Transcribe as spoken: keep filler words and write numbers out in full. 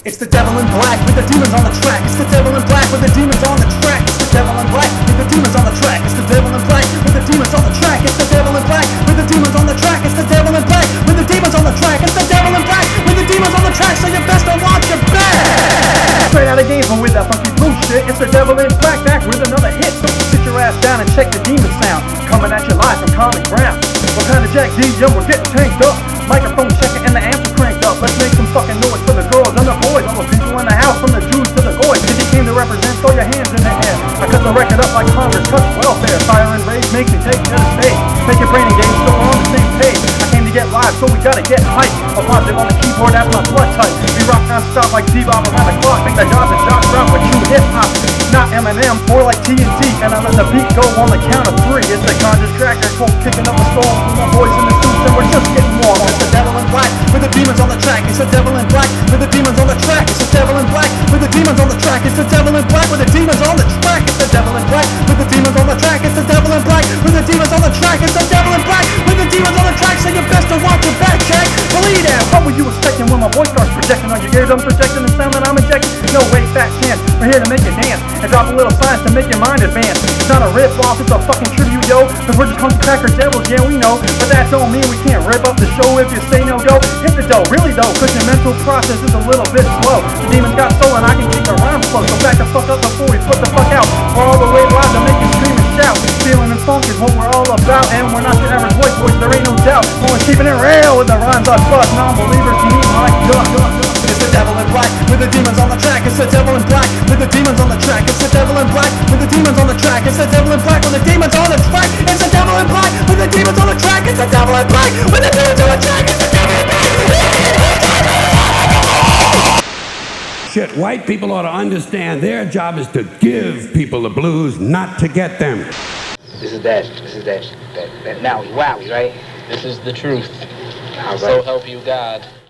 It's the devil in black with the demons on the track. It's the devil in black with the demons on the track. It's the devil in black with the demons on the track. It's the devil in black with the demons on the track. It's the devil in black with the demons on the track. It's the devil in black with the demons on the track. It's the devil in black with the demons on the track. So you best to watch your back. Straight out of Gainesville with that funky blue shit. It's the devil in black back with another hit. So sit your ass down and check the demon sound coming at you live from common ground. What kind of Jack D? Yo, we're getting tanked up. Microphone checking and the amp cranked up. Let's make some fucking noise for the girls and the boys, all the people in the house, from the Jews to the goys. If you came to represent, throw your hands in the air. I cut the record up like Congress cuts welfare. Fire and rage makes you take to the stage. Make your brain engage so we're on the same page. I came to get live, so we gotta get hype. A positive on the keyboard, that's my blood type. We rock non-stop like D-Bob around the clock. Make the jobs and jocks drop with true hip-hop. Not Eminem, more like T N T. And I let the beat go on the count of three. It's the Conjures Cracker, Colt kicking up a storm. With my boys in the suits and we're just getting warm. It's the devil in black with the demons on the track. It's the devil in black with the demons on the track. It's the devil in black with the demons on the track. It's the devil in black with the demons on the track. It's the devil in black with the demons on the track. It's the devil in black with the demons on the track. It's the devil in black with the demons on the track. So you best to watch your back, Jack. Believe that. What were you expecting when my voice starts projecting on your eardrums, projecting the sound that I'm injecting? No way, fat chance. We're here to make you dance and drop a little science to make your mind advance. It's not a rip off, it's a fucking tribute, yo. Cause we're just hunk cracker devils, yeah we know. But that don't mean we can't rip up the show if you say no go. Hit the dough, really though, cause your mental process is a little bit slow. The demons got soul and I can keep the rhymes flow. So back the fuck up before we put the fuck out. We're all the way live to make you scream and shout. Feeling and funk is what we're all about. And we're not your average voice boys, there ain't no doubt. We're keeping it real with the rhymes I bust. Non-believers, you need my duck. It's the devil in black with the demons on the track. It's the devil in black with the demons on the track. It's the devil in black with the demons on the track. It's the devil in black with the demons on the track. It's the devil in black with the demons on the track. It's the devil in black with the demons on the track. It's the devil in black. Shit, white people ought to understand their job is to give people the blues, not to get them. This is that, this is that, that, that Maui Wowie, right? This is the truth. All right. So help you God.